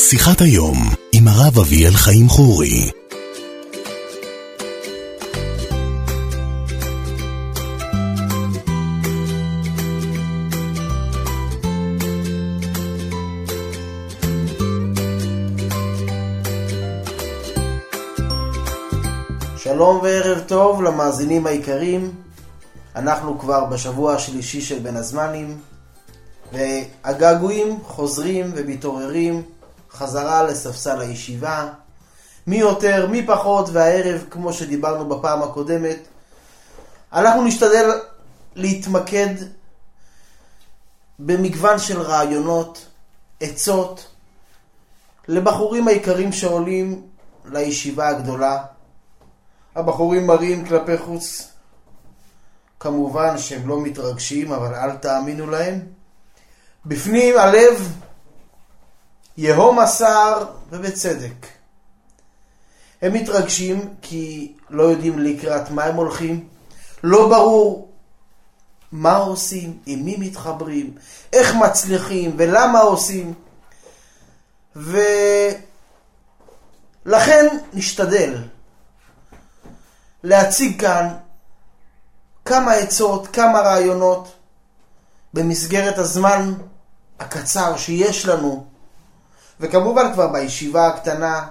שיחת היום עם הרב אביאל חיים חורי. שלום וערב טוב למאזינים העיקרים. אנחנו כבר בשבוע השלישי של בין הזמנים, והגעגועים חוזרים ומתעוררים חזרה לספסל הישיבה, מי יותר מי פחות. והערב, כמו שדיברנו בפעם הקודמת, אנחנו נשתדל להתמקד במגוון של רעיונות, עצות לבחורים העיקרים שעולים לישיבה הגדולה. הבחורים מראים כלפי חוץ, כמובן שהם לא מתרגשים, אבל אל תאמינו להם. בפנים הלב יהום הסער, ובצדק. הם מתרגשים כי לא יודעים לקראת מה הם הולכים, לא ברור מה עושים, עם מי מתחברים, איך מצליחים ולמה עושים. ולכן נשתדל להציג כאן כמה עצות, כמה רעיונות במסגרת הזמן הקצר שיש לנו. וכמובן כבר בישיבה הקטנה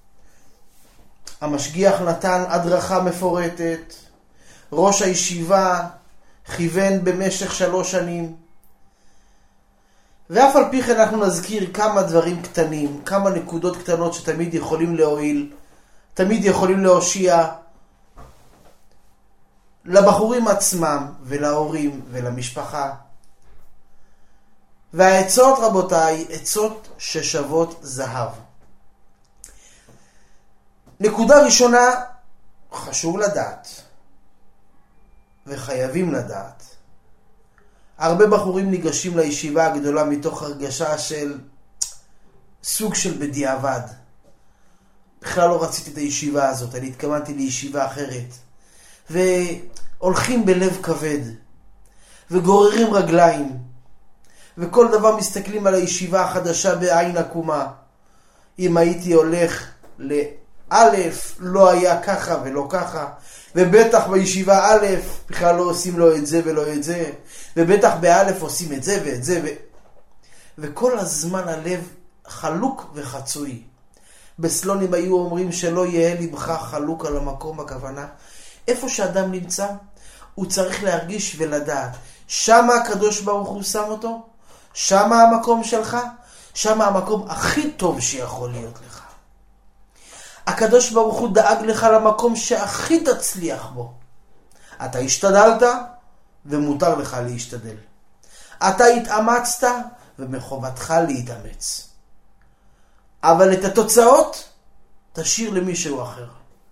המשגיח נתן הדרכה מפורטת, ראש הישיבה כיוון במשך 3 שנים, ואף על פי כן אנחנו נזכיר כמה דברים קטנים, כמה נקודות קטנות שתמיד יכולים להועיל, תמיד יכולים להושיע לבחורים עצמם ולהורים ולמשפחה. והעצות, רבותיי, עצות ששוות זהב. נקודה ראשונה, חשוב לדעת וחייבים לדעת, הרבה בחורים ניגשים לישיבה הגדולה מתוך הרגשה של סוג של בדיעבד. בכלל לא רציתי את הישיבה הזאת, אני התכוונתי לישיבה אחרת. והולכים בלב כבד וגוררים רגליים, וכל דבר מסתכלים על הישיבה החדשה בעין עקומה. אם הייתי הולך לאלף לא היה ככה ולא ככה, ובטח בישיבה א' בכלל לא עושים לו את זה ולא את זה, ובטח באלף עושים את זה ואת זה וכל הזמן הלב חלוק וחצוי. בסלונים היו אומרים שלא יהיה לבך חלוק על המקום. הכוונה איפה שאדם נמצא הוא צריך להרגיש ולדעת שמה הקדוש ברוך הוא שם אותו, שמה המקום שלך, שמה המקום הכי טוב שיכול להיות לך. הקדוש ברוך הוא דאג לך למקום שהכי תצליח בו. אתה השתדלת ומותר לך להשתדל, אתה התאמצת ומחובתך להתאמץ, אבל את התוצאות תשאיר למישהו אחר.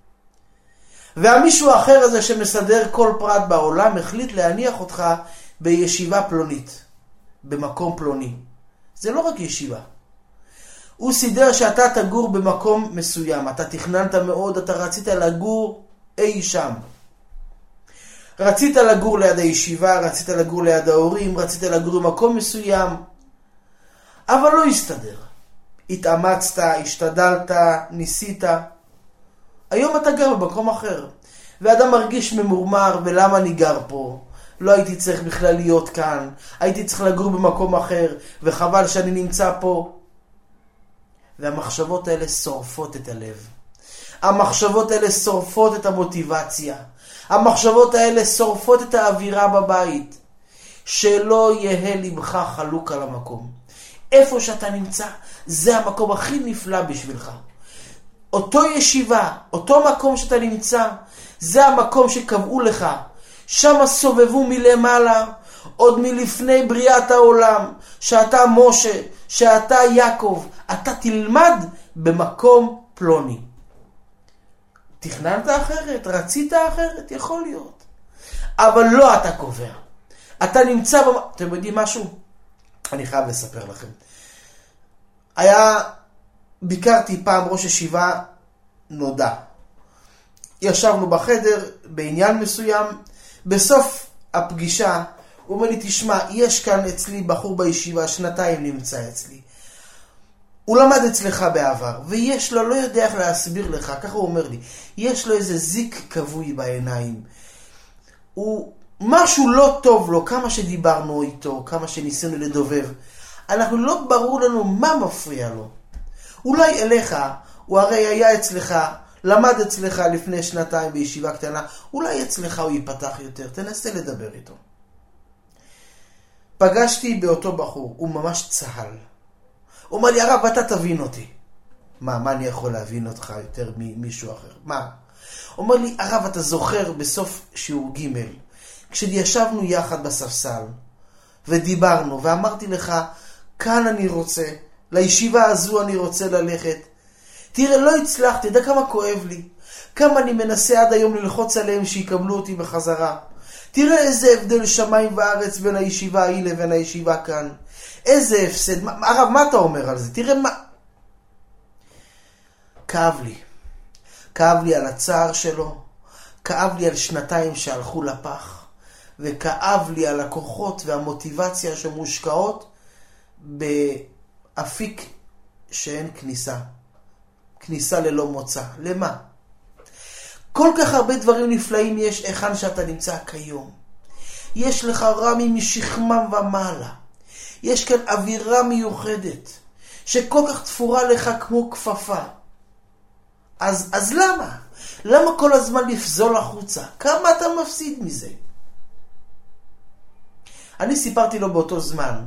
והמישהו האחר הזה שמסדר כל פרט בעולם החליט להניח אותך בישיבה פלונית, במקום פלוני. זה לא רק ישיבה. הוא סידר שאתה תגור במקום מסוים. אתה תכננת מאוד, אתה רצית לגור אי שם. רצית לגור ליד הישיבה, רצית לגור ליד ההורים, רצית לגור במקום מסוים. אבל לא הסתדר. התאמצת, השתדלת, ניסית. היום אתה גר במקום אחר, ואדם מרגיש ממורמר, ולמה אני גר פה? לא הייתי צריך בכלל להיות כאן, הייתי צריך לגור במקום אחר, וחבל שאני נמצא פה. והמחשבות האלה שורפות את הלב. המחשבות האלה שורפות את המוטיבציה. המחשבות האלה שורפות את האווירה בבית. שלא יהיה לבך חלוק על המקום. איפה שאתה נמצא, זה המקום הכי נפלא בשבילך. אותו ישיבה, אותו מקום שאתה נמצא, זה המקום שקבעו לך. שם סובבו מלמעלה, עוד מלפני בריאת העולם, שאתה משה, שאתה יעקב, אתה תלמד במקום פלוני. תכננת אחרת, רצית אחרת, יכול להיות. אבל לא אתה קובע. אתה נמצא אתם יודעים משהו? אני חייב לספר לכם. ביקרתי פעם ראש ישיבה נודע. ישבנו בחדר בעניין מסוים, בסוף הפגישה הוא אומר לי, תשמע, יש כאן אצלי בחור בישיבה, 2 נמצא אצלי. הוא למד אצלך בעבר, ויש לו, לא יודע איך להסביר לך, ככה הוא אומר לי, יש לו איזה זיק כבוי בעיניים. משהו לא טוב לו, כמה שדיברנו איתו, כמה שניסינו לדובב. אנחנו לא ברור לנו מה מפריע לו. אולי אליך, הוא הרי היה אצלך, למד אצלך לפני 2 בישיבה קטנה, אולי אצלך הוא ייפתח יותר, תנסה לדבר איתו. פגשתי באותו בחור, הוא ממש צהל. הוא אומר לי, הרב, אתה תבין אותי. מה אני יכול להבין אותך יותר ממישהו אחר? מה? הוא אומר לי, הרב, אתה זוכר בסוף שיעור ג' כשישבנו יחד בספסל ודיברנו ואמרתי לך, כאן אני רוצה, לישיבה הזו אני רוצה ללכת. תראה, לא הצלחתי, יודע כמה כואב לי. כמה אני מנסה עד היום ללחוץ עליהם שיקבלו אותי בחזרה. תראה איזה הבדל שמיים וארץ בין הישיבה ההיא לבין הישיבה כאן. איזה הפסד. הרב, מה אתה אומר על זה? תראה מה. כאב לי. כאב לי על הצער שלו. כאב לי על 2 שהלכו לפח. וכאב לי על הכוחות והמוטיבציה שמושקעות באפיק שאין כניסה. כניסה ללא מוצא. למה? כל כך הרבה דברים נפלאים יש היכן שאתה נמצא כיום. יש לך רמי משכמם ומעלה. יש כאן אווירה מיוחדת שכל כך תפורה לך כמו כפפה. אז למה? למה כל הזמן לפזול החוצה? כמה אתה מפסיד מזה? אני סיפרתי לו באותו זמן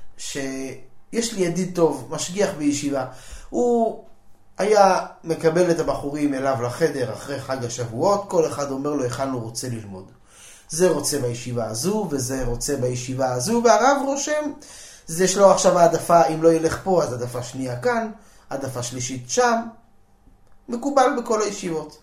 שיש לי ידיד טוב, משגיח בישיבה. הוא היה מקבל את הבחורים אליו לחדר אחרי חג השבועות, כל אחד אומר לו היכן הוא רוצה ללמוד. זה רוצה בישיבה הזו וזה רוצה בישיבה הזו, והרב רושם, זה יש לו עכשיו העדפה, אם לא ילך פה אז העדפה שנייה כאן, העדפה שלישית שם, מקובל בכל הישיבות.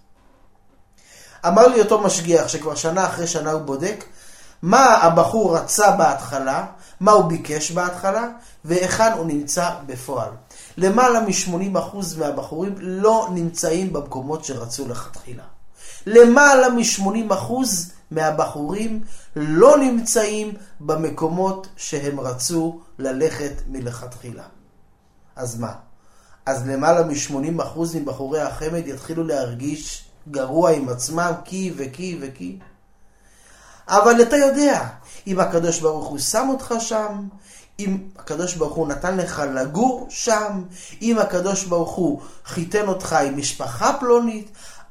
אמר לי אותו משגיח שכבר שנה אחרי שנה הוא בודק, מה הבחור רצה בהתחלה, מה הוא ביקש בהתחלה, והיכן הוא נמצא בפועל. למעלה מ-80% מהבחורים לא נמצאים במקומות שרצו לכתחילה. למעלה מ-80% מהבחורים לא נמצאים במקומות שהם רצו ללכת מלכתחילה. אז מה? אז למעלה מ-80% מבחורי החמד יתחילו להרגיש גרוע עם עצמם כי. אבל אתה יודע, אם הקדוש ברוך הוא שם אותך שם, אם הקדוש ברוך הוא נתן לך לגור שם, אם הקדוש ברוך הוא חיתן אותך עם משפחה פלונית,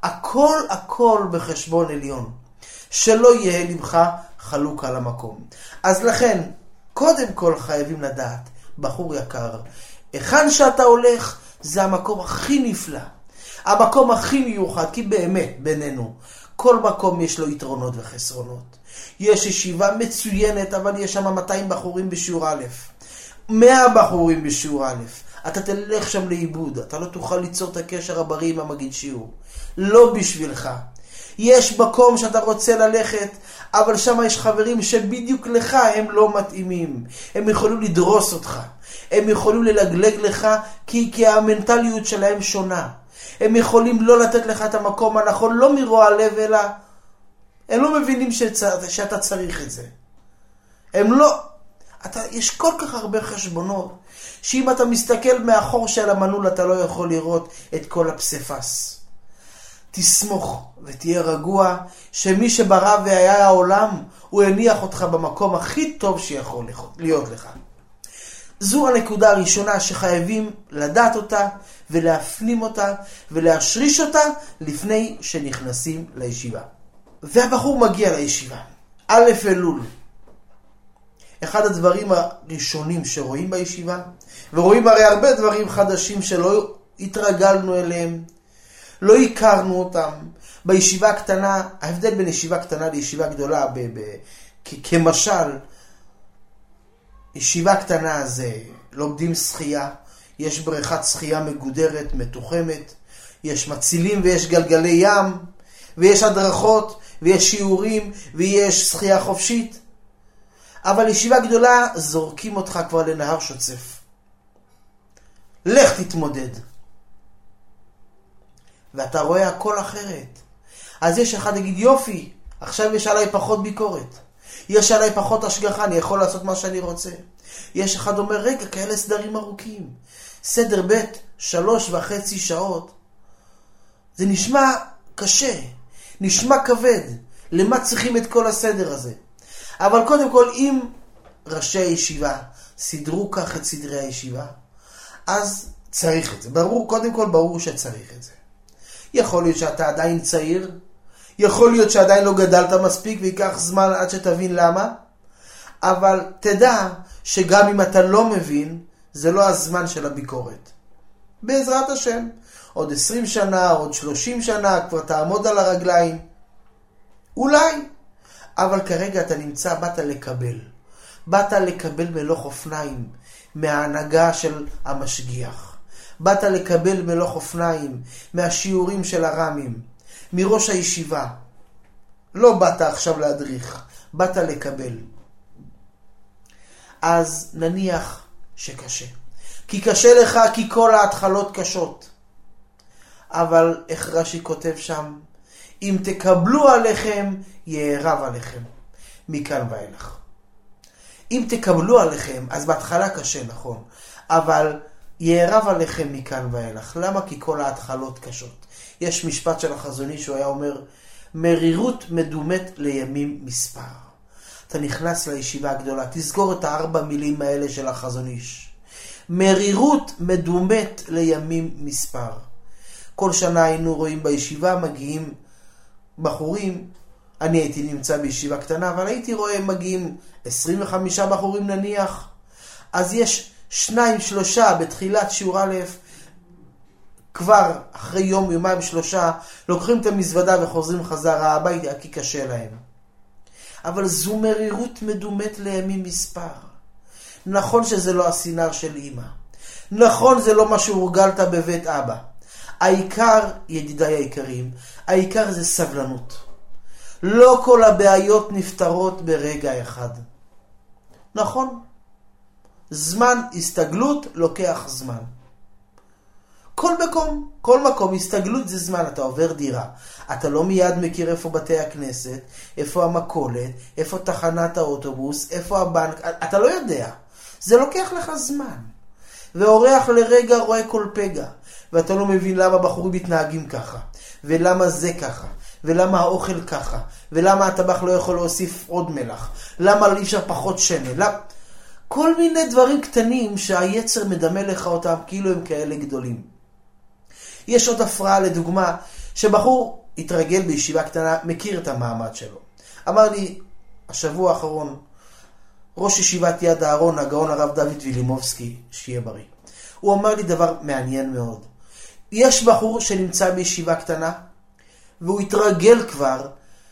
הכל בחשבון עליון. שלא יהיה לבך חלוק על המקום. אז לכן, קודם כל חייבים לדעת, בחור יקר, היכן שאתה הולך זה המקום הכי נפלא. המקום הכי מיוחד, כי באמת בינינו, כל מקום יש לו יתרונות וחסרונות. יש ישיבה מצוינת, אבל יש שם 200 בחורים בשיעור א', 100 בחורים בשיעור א'. אתה תלך שם לאיבוד, אתה לא תוכל ליצור את הקשר הבריא עם המגיד שיעור. לא בשבילך. יש מקום שאתה רוצה ללכת, אבל שם יש חברים שבדיוק לך הם לא מתאימים. הם יכולים לדרוס אותך. הם יכולים ללגלג לך כי המנטליות שלהם שונה. הם יכולים לא לתת לך את המקום הנכון, לא מרוע לב, אלא הם לא מבינים שאתה צריך את זה. הם לא... יש כל כך הרבה חשבונות, שאם אתה מסתכל מאחור של המנעול, אתה לא יכול לראות את כל הפספס. תסמוך ותהיה רגוע, שמי שברא והיה העולם, הוא הניח אותך במקום הכי טוב שיכול להיות לך. זו הנקודה הראשונה שחייבים לדעת אותה, ולהפנים אותה, ולהשריש אותה, לפני שנכנסים לישיבה. והבחור מגיע לישיבה. א' אלול. אחד הדברים הראשונים שרואים בישיבה, ורואים הרי הרבה דברים חדשים שלא התרגלנו אליהם, לא הכרנו אותם. בישיבה הקטנה, ההבדל בין ישיבה קטנה לישיבה גדולה, כמשל, ישיבה קטנה זה לומדים שחייה, יש בריכת שחייה מגודרת, מתוחמת, יש מצילים ויש גלגלי ים, ויש הדרכות, ויש שיעורים, ויש שחייה חופשית. אבל ישיבה גדולה זורקים אותך כבר לנהר שוצף. לך תתמודד. ואתה רואה הכל אחרת. אז יש אחד יגיד, יופי, עכשיו יש עליי פחות ביקורת. יש עליי פחות השגחה, אני יכול לעשות מה שאני רוצה. יש אחד אומר, רגע, כאלה סדרים ארוכים. סדר ב' 3.5 שעות, זה נשמע קשה, נשמע כבד. למה צריכים את כל הסדר הזה? אבל קודם כל, אם ראשי הישיבה סידרו כך את סדרי הישיבה, אז צריך את זה. ברור, קודם כל ברור שצריך את זה. יכול להיות שאתה עדיין צעיר, יכול להיות שעדיין לא גדלת מספיק ויקח זמן עד שתבין למה, אבל תדע שגם אם אתה לא מבין, זה לא הזמן של הביקורת. בעזרת השם, עוד 20 שנה, עוד 30 שנה, כבר תעמוד על הרגליים. אולי, אבל כרגע אתה נמצא, באת לקבל. באת לקבל מלוך אופניים מההנהגה של המשגיח. באת לקבל מלוך אופניים מהשיעורים של הרמים, מראש הישיבה. לא באת עכשיו להדריך, באת לקבל. אז נניח שקשה. כי קשה לך, כי כל ההתחלות קשות. אבל איך רש"י כותב שם? אם תקבלו עליכם, יערב עליכם. מכאן ואילך. אם תקבלו עליכם, אז בהתחלה קשה, נכון. אבל יערב עליכם מכאן ואילך. למה? כי כל ההתחלות קשות. יש משפט של החזון איש שהוא היה אומר, מרירות מדומת לימים מספר. אתה נכנס לישיבה הגדולה, תזכור את 4 מילים האלה של החזון איש. מרירות מדומת לימים מספר. כל שנה היינו רואים בישיבה, מגיעים בחורים, אני הייתי נמצא בישיבה קטנה, אבל הייתי רואה מגיעים 25 בחורים נניח, אז יש 2-3 בתחילת שיעור א', כבר אחרי יום, יומיים, 3, לוקחים את המזוודה וחוזרים חזרה הביתה, כי קשה להם. אבל זו מרירות מדומת לימים מספר. נכון שזה לא הסינר של אמא. נכון זה לא מה שהורגלת בבית אבא. העיקר, ידידיי היקרים, העיקר זה סבלנות. לא כל הבעיות נפתרות ברגע אחד. נכון? זמן הסתגלות לוקח זמן. כל מקום הסתגלות זה זמן. אתה עובר דירה, אתה לא מיד מכיר איפה בתי הכנסת, איפה המכולת, איפה תחנת האוטובוס, איפה הבנק, אתה לא יודע. זה לוקח לך זמן. ואורח לרגע רואה כל פגע, ואתה לא מבין למה בחורים מתנהגים ככה, ולמה זה ככה, ולמה האוכל ככה, ולמה הטבח לא יכול להוסיף עוד מלח, למה אי אפשר פחות שמן, כל מיני דברים קטנים שהיצר מדמה לך אותם כאילו הם כאלה גדולים. יש עוד הפרעה, לדוגמה, שבחור התרגל בישיבה קטנה, מכיר את המעמד שלו. אמר לי, השבוע האחרון, ראש ישיבת יד הארון, הגאון הרב דוד וילימובסקי, שיהיה בריא. הוא אמר לי דבר מעניין מאוד. יש בחור שנמצא בישיבה קטנה, והוא התרגל כבר,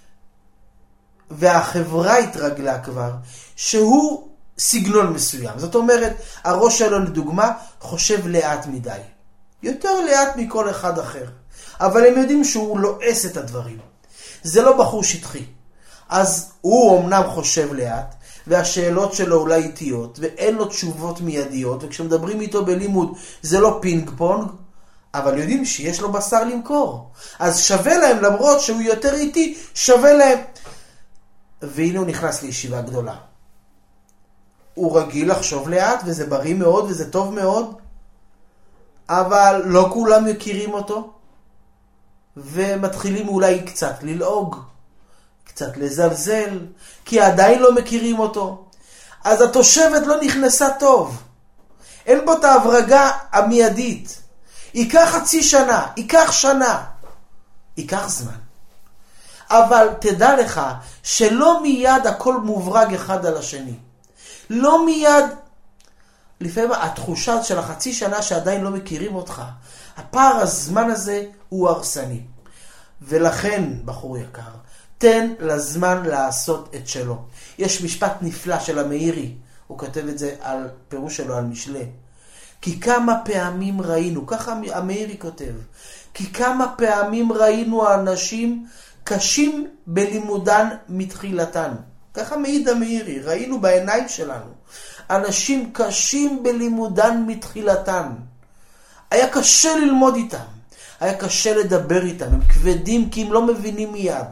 והחברה התרגלה כבר, שהוא סגנון מסוים. זאת אומרת, הראש שלו לדוגמה חושב לאט מדי. יותר לאט מכל אחד אחר. אבל הם יודעים שהוא לועס את הדברים. זה לא בחור שטחי. אז הוא אומנם חושב לאט, והשאלות שלו אולי איטיות, ואין לו תשובות מיידיות, וכשמדברים איתו בלימוד זה לא פינג פונג, אבל יודעים שיש לו בשר למכור. אז שווה להם, למרות שהוא יותר איטי, שווה להם. והנה הוא נכנס לישיבה גדולה. הוא רגיל לחשוב לאט, וזה בריא מאוד, וזה טוב מאוד, אבל לא כולם מכירים אותו, ומתחילים אולי קצת ללעוג, קצת לזלזל, כי עדיין לא מכירים אותו. אז התושבת לא נכנסה טוב. אין בו את ההברגה המיידית. ייקח חצי שנה, ייקח שנה, ייקח זמן. אבל תדע לך שלא מיד הכל מוברג אחד על השני. לא מיד, לפעמים התחושה של החצי שנה שעדיין לא מכירים אותך, הפער הזמן הזה הוא הרסני. ולכן, בחור יקר, תן לזמן לעשות את שלו. יש משפט נפלא של המאירי, הוא כותב את זה על פירוש שלו על משלי. כי כמה פעמים ראינו, ככה המאירי כותב, כי כמה פעמים ראינו אנשים קשים בלימודן מתחילתן. ככה מעיד המאירי, ראינו בעיניים שלנו. אנשים קשים בלימודן מתחילתן. היה קשה ללמוד איתם. היה קשה לדבר איתם. הם כבדים כי הם לא מבינים מיד.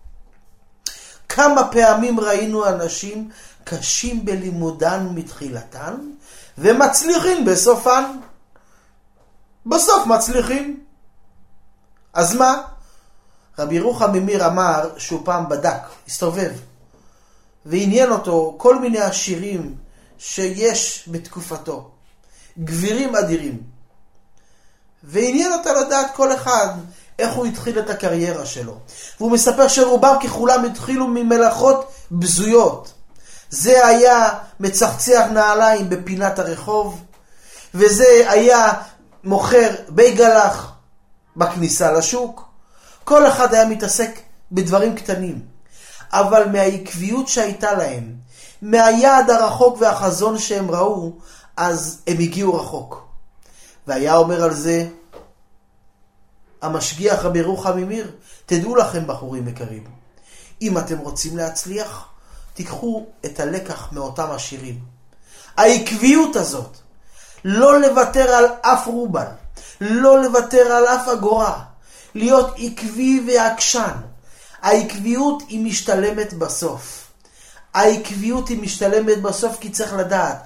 כמה פעמים ראינו אנשים קשים בלימודן מתחילתן, ומצליחים בסופן. בסוף מצליחים. אז מה? רבי ירוחם ממיר אמר שהוא פעם בדק, הסתובב, ועניין אותו כל מיני עשירים שיש בתקופתו, גבירים אדירים, ועניין אותה לדעת כל אחד איך הוא התחיל את הקריירה שלו. והוא מספר שרובם ככולם התחילו ממלאכות בזויות. זה היה מצחצח נעליים בפינת הרחוב, וזה היה מוכר בייגלח בכניסה לשוק. כל אחד היה מתעסק בדברים קטנים, אבל מהעקביות שהייתה להם, מהיעד הרחוק והחזון שהם ראו, אז הם הגיעו רחוק. והיה אומר על זה המשגיח רבי ירוחם ממיר, תדעו לכם בחורים יקרים, אם אתם רוצים להצליח, תיקחו את הלקח מאותם עשירים. העקביות הזאת, לא לוותר על אף רובל, לא לוותר על אף אגורה, להיות עקבי ועקשן. העקביות היא משתלמת בסוף. העקביות היא משתלמת בסוף, כי צריך לדעת,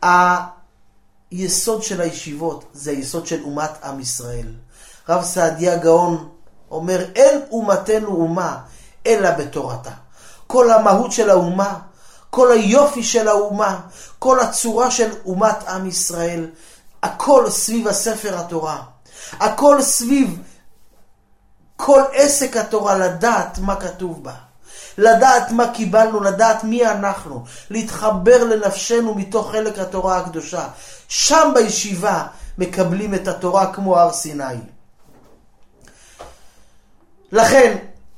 היסוד של הישיבות זה היסוד של אומת עם ישראל. רב סעדיה גאון אומר, אין אומתנו אומה אלא בתורתה. כל המהות של האומה, כל היופי של האומה, כל הצורה של אומת עם ישראל, הכל סביב הספר התורה. הכל סביב כל עסק התורה, לדעת מה כתוב בה. לדעת מה קיבלנו, לדעת מי אנחנו. להתחבר לנפשנו מתוך חלק התורה הקדושה. שם בישיבה מקבלים את התורה כמו הר סיני. לכן,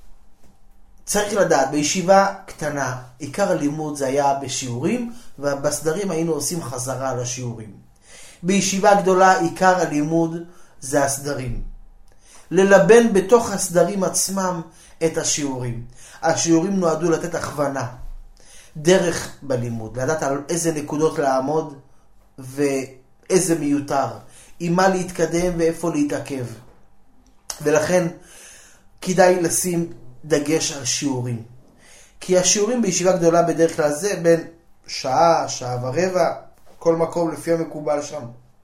צריך לדעת, בישיבה קטנה, עיקר הלימוד זה היה בשיעורים, ובסדרים היינו עושים חזרה לשיעורים. בישיבה גדולה, עיקר הלימוד זה הסדרים. ללבן בתוך הסדרים עצמם את השיעורים. השיעורים נועדו לתת הכוונה, דרך בלימוד, לדעת על איזה נקודות לעמוד ואיזה מיותר, עם מה להתקדם ואיפה להתעכב. ולכן כדאי לשים דגש על שיעורים. כי השיעורים בישיבה גדולה בדרך כלל זה בין שעה, שעה ורבע, כל מקום לפי המקובל שם.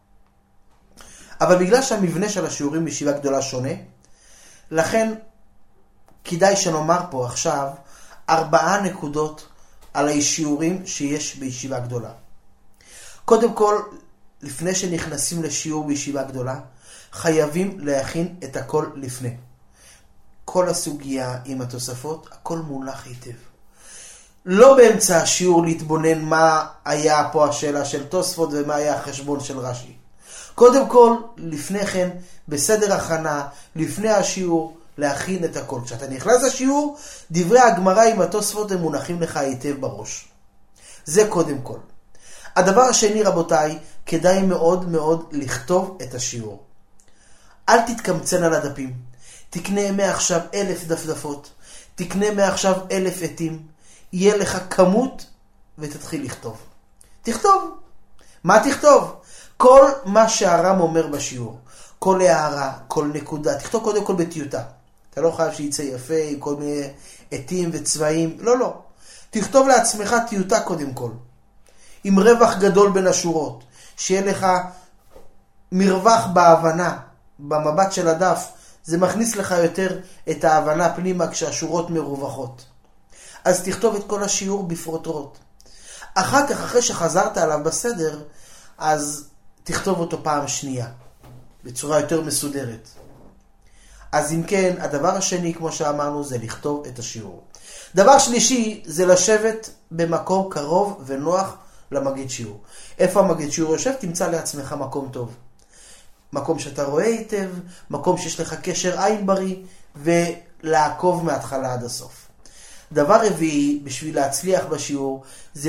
אבל בגלל שהמבנה של השיעורים בישיבה גדולה שונה, לכן כדאי שנאמר פה עכשיו 4 נקודות על השיעורים שיש בישיבה גדולה. קודם כל, לפני שנכנסים לשיעור בישיבה גדולה, חייבים להכין את הכל לפני. כל הסוגיה עם התוספות, הכל מונח היטב. לא באמצע השיעור להתבונן מה היה פה השאלה של תוספות ומה היה החשבון של רש"י. קודם כל, לפני כן, בסדר הכנה, לפני השיעור, להכין את הכל. כשאתה נכנס לשיעור, דברי הגמרא עם התוספות הם מונחים לך היטב בראש. זה קודם כל. הדבר השני, רבותיי, כדאי מאוד מאוד לכתוב את השיעור. אל תתקמצן על הדפים. תקנה מעכשיו 1,000 דפדפות. תקנה מעכשיו 1,000 עטים. יהיה לך כמות ותתחיל לכתוב. תכתוב. מה תכתוב? כל מה שהרם אומר בשיעור. כל הערה, כל נקודה. תכתוב קודם כל בטיוטה. אתה לא חייב שיצא יפה עם כל מיני עטים וצבעים. לא, לא. תכתוב לעצמך טיוטה קודם כל. עם רווח גדול בין השורות. שיהיה לך מרווח בהבנה. במבט של הדף. זה מכניס לך יותר את ההבנה פנימה כשהשורות מרווחות. אז תכתוב את כל השיעור בפרוטרוט. אחר כך, אחרי שחזרת עליו בסדר, אז תכתוב אותו פעם שנייה. בצורה יותר מסודרת. אז אם כן, הדבר השני, כמו שאמרנו, זה לכתוב את השיעור. דבר שלישי, זה לשבת במקום קרוב ונוח למגיד שיעור. איפה המגיד שיעור יושב? תמצא לעצמך מקום טוב. מקום שאתה רואה היטב, מקום שיש לך קשר עין בריא, ולעקוב מההתחלה עד הסוף. דבר רביעי, בשביל להצליח בשיעור, זה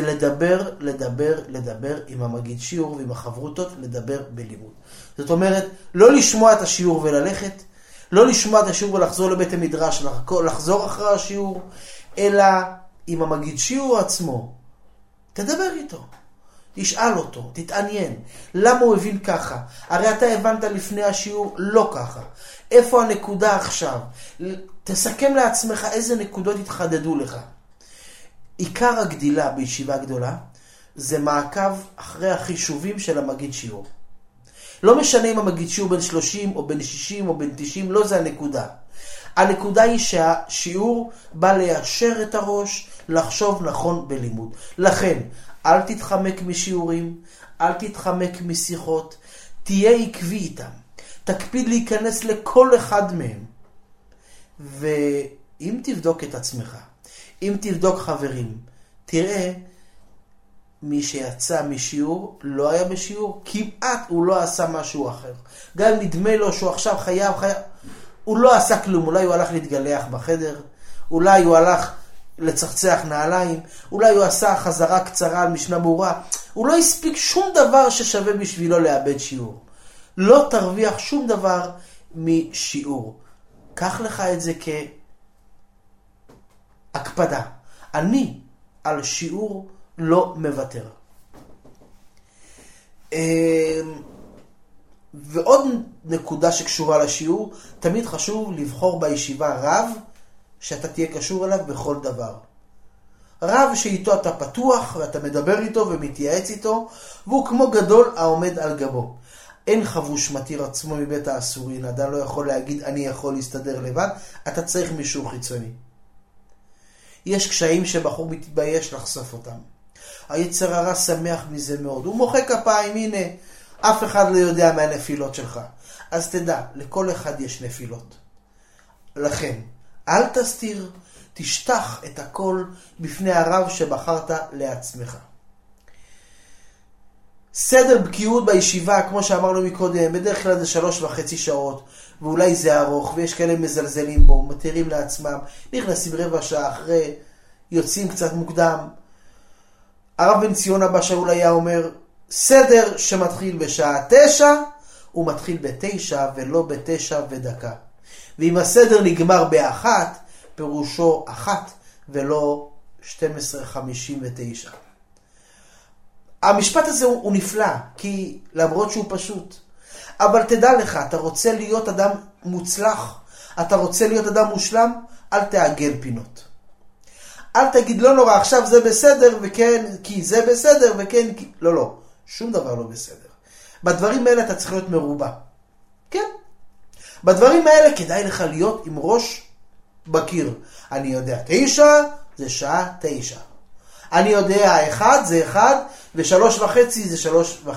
לדבר עם המגיד שיעור ועם החברותות, לדבר בלימוד. זאת אומרת, לא לשמוע את השיעור וללכת, לא לשמוע את השיעור ולחזור לבית המדרש, לחזור אחרי השיעור, אלא עם המגיד שיעור עצמו. תדבר איתו. תשאל אותו, תתעניין. למה הוא הבין ככה? הרי אתה הבנת לפני השיעור לא ככה. איפה הנקודה עכשיו? תסכם לעצמך איזה נקודות התחדדו לך. עיקר הגדילה בישיבה גדולה זה מעקב אחרי החישובים של המגיד שיעור. לא משנה אם המגיד שיעור בין 30 או בין 60 או בין 90, לא זה הנקודה. הנקודה היא שהשיעור בא ליישר את הראש, לחשוב נכון בלימוד. לכן, אל תתחמק משיעורים, אל תתחמק משיחות, תהיה עקבי איתם. תקפיד להיכנס לכל אחד מהם. ואם תבדוק את עצמך, אם תבדוק חברים, תראה מי שיצא משיעור לא היה בשיעור, כמעט הוא לא עשה משהו אחר. גם אם נדמה לו שהוא עכשיו חייב, הוא לא עשה כלום. אולי הוא הלך להתגלח בחדר, אולי הוא הלך לצחצח נעליים, אולי הוא עשה חזרה קצרה על משנה ברורה. הוא לא הספיק שום דבר ששווה בשבילו לאבד שיעור. לא תרוויח שום דבר משיעור. קח לך את זה כהקפדה. אני על שיעור לא מוותר. ועוד נקודה שקשורה לשיעור, תמיד חשוב לבחור בישיבה רב שאתה תהיה קשור אליו בכל דבר. רב שאיתו אתה פתוח ואתה מדבר איתו ומתייעץ איתו, והוא כמו גדול העומד על גבו. אין חבוש מתיר עצמו מבית האסורין, אדם לא יכול להגיד אני יכול להסתדר לבד, אתה צריך מישהו חיצוני. יש קשיים שבחור מתבייש לחשוף אותם. היצר הרע שמח מזה מאוד, הוא מוחא כפיים, הנה, אף אחד לא יודע מהנפילות שלך. אז תדע, לכל אחד יש נפילות. לכן, אל תסתיר, תשטח את הכל בפני הרב שבחרת לעצמך. סדר בקיאות בישיבה, כמו שאמרנו מקודם, בדרך כלל זה 3.5 שעות, ואולי זה ארוך, ויש כאלה מזלזלים בו, מתירים לעצמם, נכנסים רבע שעה אחרי, יוצאים קצת מוקדם. הרב בן ציון אבא שאול היה אומר, סדר שמתחיל בשעה 9, הוא מתחיל ב9 ולא ב9:01. ואם הסדר נגמר ב1, פירושו 1 ולא 12:59. המשפט הזה הוא נפלא, כי למרות שהוא פשוט. אבל תדע לך, אתה רוצה להיות אדם מוצלח, אתה רוצה להיות אדם מושלם, אל תעגל פינות. אל תגיד לא נורא, עכשיו זה בסדר וכן, כי זה בסדר וכן, כי... לא, שום דבר לא בסדר. בדברים האלה אתה צריך להיות מרובה. כן. בדברים האלה כדאי לך להיות עם ראש בקיר. אני יודע, 9 זה שעה 9. אני יודע 1 זה 1 ו3.5 זה 3.5.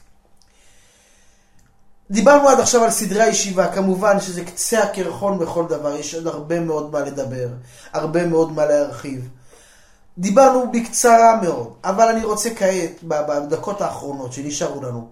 דיברנו עד עכשיו על סדרי הישיבה, כמובן שזה קצה הקרחון בכל דבר, יש עוד הרבה מאוד מה לדבר, הרבה מאוד מה להרחיב. דיברנו בקצרה מאוד, אבל אני רוצה כעת, בדקות האחרונות שנשארו לנו,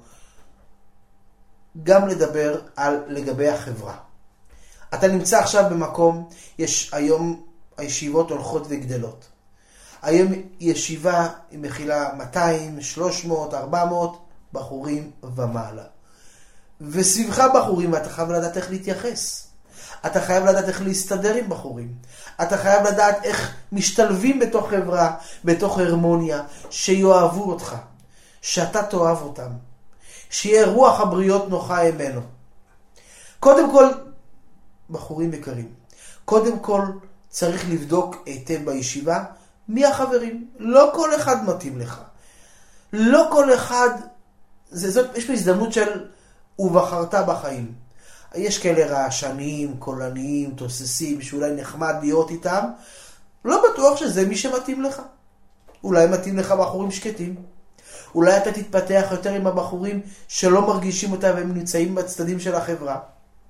גם לדבר לגבי החברה. אתה נמצא עכשיו במקום, יש היום הישיבות הולכות וגדלות. היום ישיבה היא מכילה 200, 300, 400 בחורים ומעלה. וסביבך בחורים, ואתה חייב לדעת איך להתייחס. אתה חייב לדעת איך להסתדר עם בחורים. אתה חייב לדעת איך משתלבים בתוך חברה, בתוך הרמוניה, שיואהבו אותך, שאתה תאהב אותם, שיהיה רוח הבריות נוחה ממנו. קודם כל, בחורים יקרים, קודם כל צריך לבדוק היטב בישיבה מי החברים. לא כל אחד מתאים לך. לא כל אחד, יש פה הזדמנות של ובחרת בחיים. יש כאלה רעשניים, קולניים, תוססים, שאולי נחמד להיות איתם. לא בטוח שזה מי שמתאים לך. אולי מתאים לך בחורים שקטים. אולי אתה תתפתח יותר עם הבחורים שלא מרגישים אותם והם נמצאים בצדדים של החברה.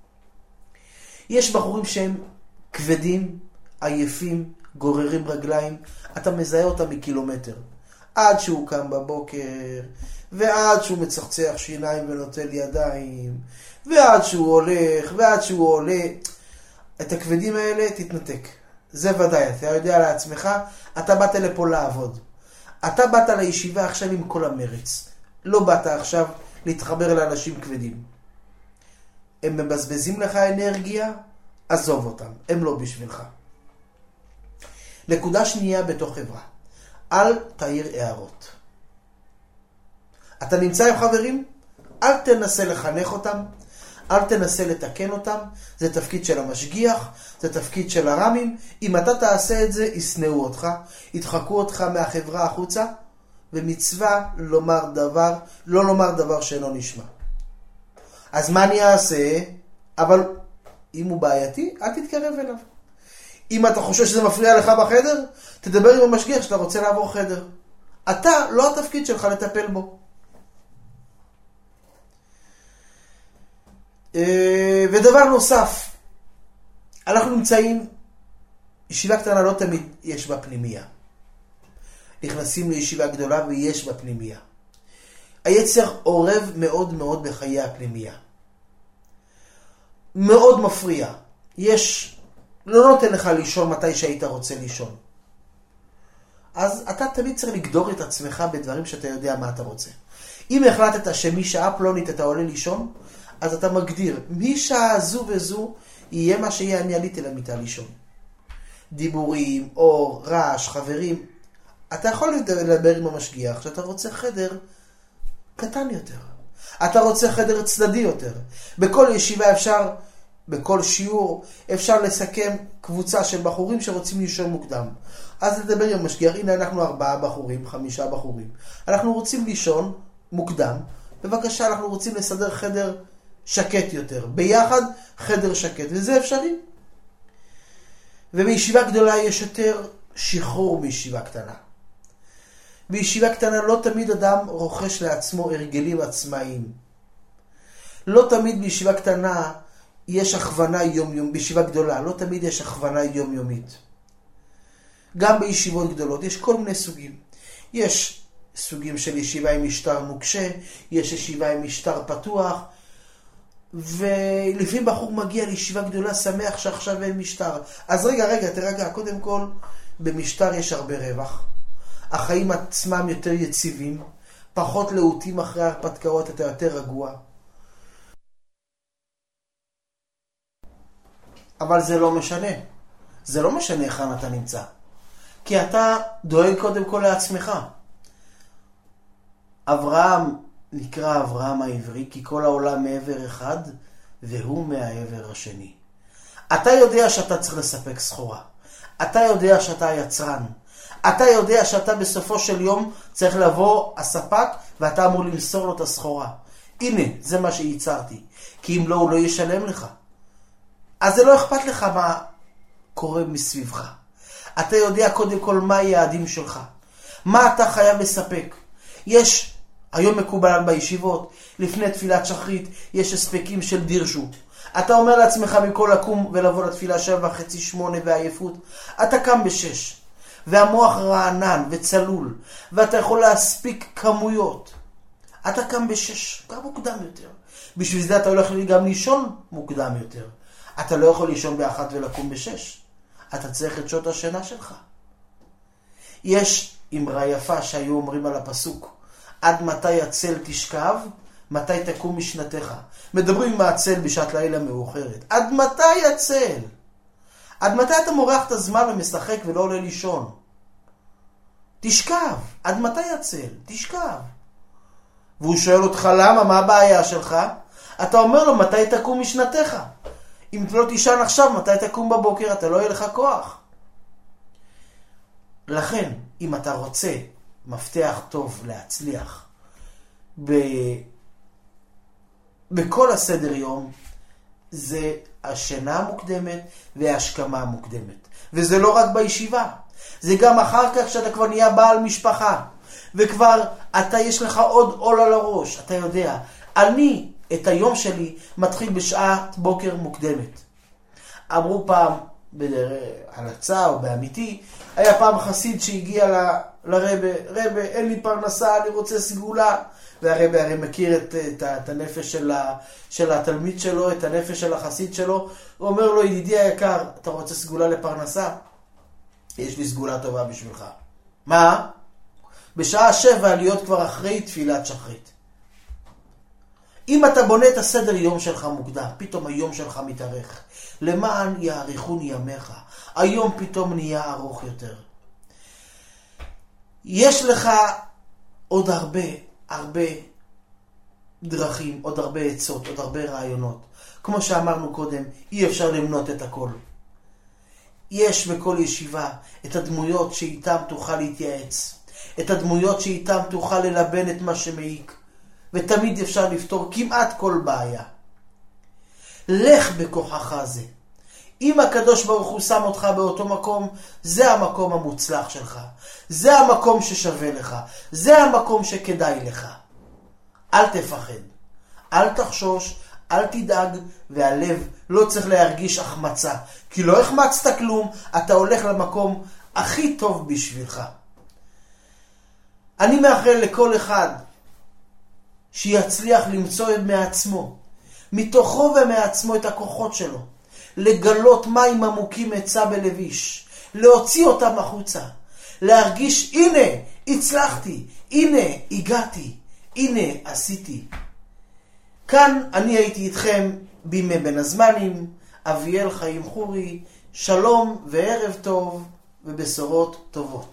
יש בחורים שהם כבדים, עייפים, גוררים רגליים. אתה מזהה אותם מקילומטר. עד שהוא קם בבוקר, ועד שהוא מצחצח שיניים ונוטל ידיים, ועד שהוא הולך, ועד שהוא עולה. את הכבדים האלה תתנתק. זה ודאי, אתה יודע לעצמך, אתה באת לפה לעבוד. אתה באת לישיבה עכשיו עם כל המרץ. לא באת עכשיו להתחבר לאנשים כבדים. הם מבזבזים לך אנרגיה, עזוב אותם, הם לא בשבילך. נקודה שנייה בתוך חברה. אל תעיר הערות. אתה נמצא עם חברים? אל תנסה לחנך אותם, אל תנסה לתקן אותם. זה תפקיד של המשגיח, זה תפקיד של הרמים. אם אתה תעשה את זה, יסנאו אותך, ידחקו אותך מהחברה החוצה, ומצווה לא לומר דבר שאינו נשמע. אז מה אני אעשה? אבל אם הוא בעייתי, אל תתקרב אליו. אם אתה חושב שזה מפריע לך בחדר, תדבר עם המשגיח שאתה רוצה לעבור חדר. אתה, לא התפקיד שלך לטפל בו. ודבר נוסף, אנחנו נמצאים, ישיבה קטנה לא תמיד יש בה פנימיה. נכנסים לישיבה גדולה ויש בה פנימיה. היצר עורב מאוד מאוד בחיי הפנימיה. מאוד מפריע. לא נותן לך לישון מתי שהיית רוצה לישון. אז אתה תמיד צריך לגדור את עצמך בדברים שאתה יודע מה אתה רוצה. אם החלטת שמשעה פלונית אתה עולה לישון, אז אתה מגדיר, משעה זו וזו יהיה מה שיהיה, אני עליתי למיטה לישון. דיבורים, אור, רעש, חברים. אתה יכול לדבר עם המשגיח שאתה רוצה חדר קטן יותר. אתה רוצה חדר צדדי יותר. בכל ישיבה אפשר, בכל שיעור, אפשר לסכם קבוצה של בחורים שרוצים לישון מוקדם. אז לדבר עם המשגיח, הנה אנחנו 4 בחורים, 5 בחורים. אנחנו רוצים לישון מוקדם. בבקשה, אנחנו רוצים לסדר חדר שקט יותר. ביחד חדר שקט, וזה אפשרי. ובישיבה גדולה יש יותר שחרור מישיבה קטנה. בישיבה קטנה לא תמיד אדם רוכש לעצמו הרגלים עצמאיים. לא תמיד בישיבה קטנה יש הכוונה יומיומית. בישיבה גדולה לא תמיד יש הכוונה יומיומית. גם בישיבות גדולות יש כל מיני סוגים. יש סוגים של ישיבה עם משטר נוקשה, יש ישיבה עם משטר פתוח, ולפעמים בחור מגיע לישיבה גדולה שמח שעכשיו אין משטר. אז רגע, תרגע. קודם כל, במשטר יש הרבה רווח. החיים עצמם יותר יציבים, פחות להוטים אחרי הרפתקאות, אתה יותר רגוע. אבל זה לא משנה. זה לא משנה היכן אתה נמצא. כי אתה דואג קודם כל לעצמך. אברהם נקרא אברהם העברי, כי כל העולם מעבר אחד, והוא מהעבר השני. אתה יודע שאתה צריך לספק סחורה. אתה יודע שאתה יצרן. אתה יודע שאתה בסופו של יום צריך לבוא הספק, ואתה אמור למסור לו את הסחורה. הנה, זה מה שייצרתי. כי אם לא, הוא לא ישלם לך. אז זה לא אכפת לך מה קורה מסביבך. אתה יודע קודם כל מה היעדים שלך. מה אתה חייב לספק. יש, היום מקובל בישיבות, לפני תפילת שחרית, יש הספקים של דירשו. אתה אומר לעצמך מכל לקום ולבוא לתפילה 7:30, 8 ועייפות. אתה קם ב6. והמוח רענן וצלול, ואתה יכול להספיק כמויות. אתה קם ב6, קם מוקדם יותר. בשביל זה אתה הולך גם לישון מוקדם יותר. אתה לא יכול לישון ב1 ולקום ב6. אתה צריך את שעות השינה שלך. יש אמרה יפה שהיו אומרים על הפסוק, עד מתי הצל תשכב, מתי תקום משנתך. מדברים עם הצל בשעת לילה מאוחרת. עד מתי הצל? עד מתי אתה מורח את הזמן ומשחק ולא עולה לישון? תשכב. עד מתי הצל? תשכב. והוא שואל אותך למה, מה הבעיה שלך? אתה אומר לו מתי תקום משנתך. אם לא תישן עכשיו, מתי תקום בבוקר? אתה לא יהיה לך כוח. לכן, אם אתה רוצה מפתח טוב להצליח בכל הסדר יום, זה השינה המוקדמת וההשכמה המוקדמת. וזה לא רק בישיבה. זה גם אחר כך שאתה כבר נהיה בעל משפחה. וכבר יש לך עוד עול על הראש. אתה יודע, אני את היום שלי מתחיל בשעת בוקר מוקדמת. אמרו פעם בהלצה או באמיתי, היה פעם חסיד שהגיע לרבא, רבא, אין לי פרנסה, אני רוצה סגולה. והרבא הרי מכיר את הנפש של התלמיד שלו, את הנפש של החסיד שלו. הוא אומר לו, ידידי היקר, אתה רוצה סגולה לפרנסה? יש לי סגולה טובה בשבילך. מה? בשעה 7 להיות כבר אחרי תפילת שחרית. אם אתה בונה את הסדר יום שלך מוקדם, פתאום היום שלך מתארך. למען יאריכון ימיך. היום פתאום נהיה ארוך יותר. יש לך עוד הרבה דרכים, עוד הרבה עצות, עוד הרבה רעיונות. כמו שאמרנו קודם, אי אפשר למנות את הכל. יש בכל ישיבה את הדמויות שאיתם תוכל להתייעץ. את הדמויות שאיתם תוכל ללבן את מה שמעיק. ותמיד אפשר לפתור כמעט כל בעיה. לך בכוחך זה. אם הקדוש ברוך הוא שם אותך באותו מקום, זה המקום המוצלח שלך. זה המקום ששווה לך. זה המקום שכדאי לך. אל תפחד. אל תחשוש, אל תדאג, והלב לא צריך להרגיש החמצה. כי לא החמצת כלום, אתה הולך למקום הכי טוב בשבילך. אני מאחל לכל אחד שיצליח למצוא מעצמו, מתוכו ומעצמו את הכוחות שלו, לגלות מים עמוקים עצה בלביש, להוציא אותם החוצה, להרגיש הנה הצלחתי, הנה הגעתי, הנה עשיתי. כאן אני הייתי איתכם בימי בין הזמנים, אביאל חיים חורי, שלום וערב טוב ובשורות טובות.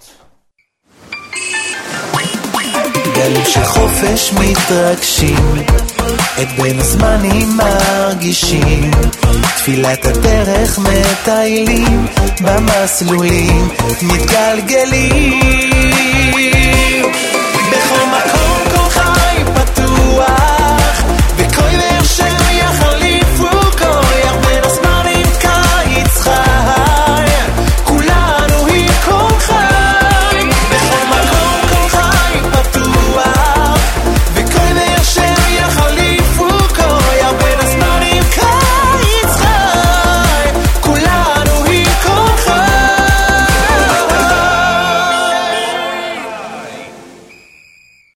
גלים של חופש מתרגשים, את בין הזמנים מרגישים, תפילת הדרך מטיילים, במסלולים מתגלגלים, בכל מקום